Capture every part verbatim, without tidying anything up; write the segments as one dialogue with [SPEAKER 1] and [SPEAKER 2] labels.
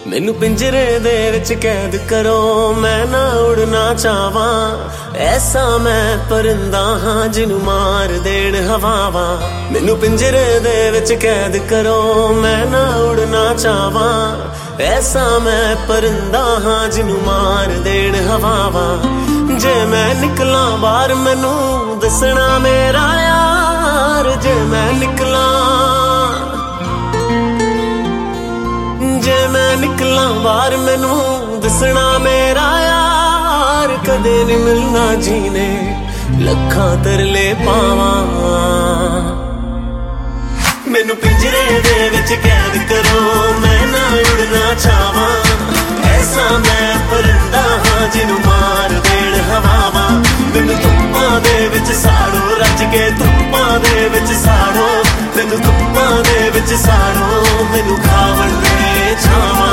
[SPEAKER 1] मैनू पिंजरे दे विच कैद करो, मैं ना उड़ना चाहवां। ऐसा मैं परिंदा हाँ जिनू मार देण हवावां। मैनू पिंजरे दे विच कैद करो, मैं ना उड़ना चाहवां। ऐसा मैं परिंदा हाँ जिनू मार देण हवावां। जे मैं निकला बाहर मैनू दसना मेरा यार, जे मैं निकला जे मैं निकला बाहर मैनू दसना मेरा यार। कदे नहीं मिलना जीने लखां तरले पावां। मैनू पिंजरे दे विच कैद करो, मैं ना उड़ना चाहवां। ऐसा मैं परिंदा हाँ जिनू मार देण हवावां। मैनू धुप्पां दे विच साड़ो, रज के धुप्पां दे विच साड़ो। मैनू धुप्पां दे विच साड़ो, मैनू खावण दे छावां।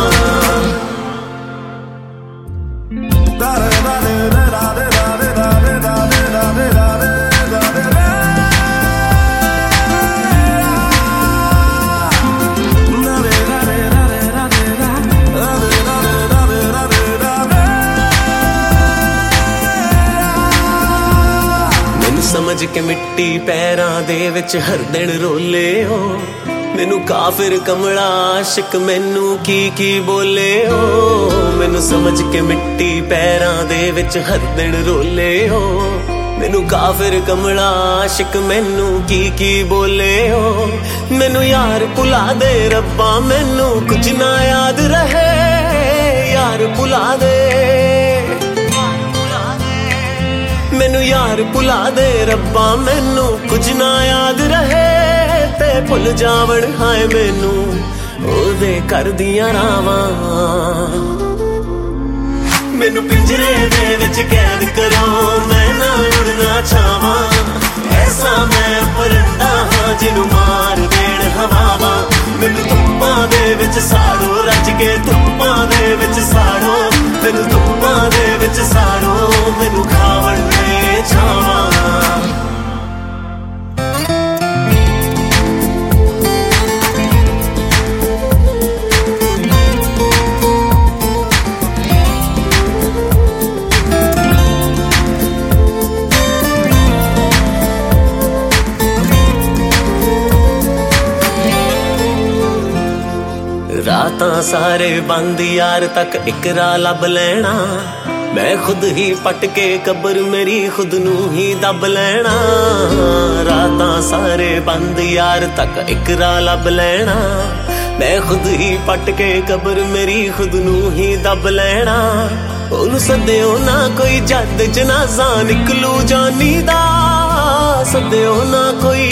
[SPEAKER 1] समझ के मिट्टी पैरां दे विच हर दिन रोले हो। मैनू काफिर कमला आशिक मैनू की की बोले हो। मैनू समझ के मिट्टी पैरां दे विच हर दिन रोले हो। मैनू काफिर कमला आशिक मैनू की की बोले हो। मैनू यार भुला दे रब्बा, मैनू कुछ ना याद रहे। यार भुला दे मैनू यार भुला दे रब्बा, मैनू कुछ ना याद रहे। ते भुल जावण हाय मैनू ओदे कर दियां रावां। मैनू पिंजरे दे विच कैद करो, मैं ना उड़ना चाहवां। ऐसा मैं परिंदा हाँ जिनू मार देण हवावां। मैनू धुप्पां दे विच साड़ो, रज के धुप्पां दे विच साड़ो। मैनू धुप्पां दे विच साड़ो, मैनू खावण दे छावां। रातां सारे बंद यार तक इक राह लब लेना। मैं खुद ही पट के कब्र मेरी खुद नू ही दब लेना। रातां सारे बंद यार तक इक राह लब लेना। मैं खुद ही पट के कब्र मेरी खुद नू ही दब लेना। ओनू सद्दिओ ना कोई जद जनाजा निकलू जानी दा। सद्दिओ ना कोई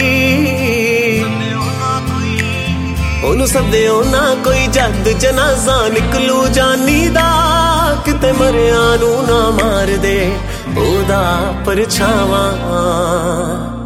[SPEAKER 1] ओनू सद्दिओ ना कोई जद जनाजा निकलू जानी दा। किते मरिया नू ना मार दे ओदा परछावां।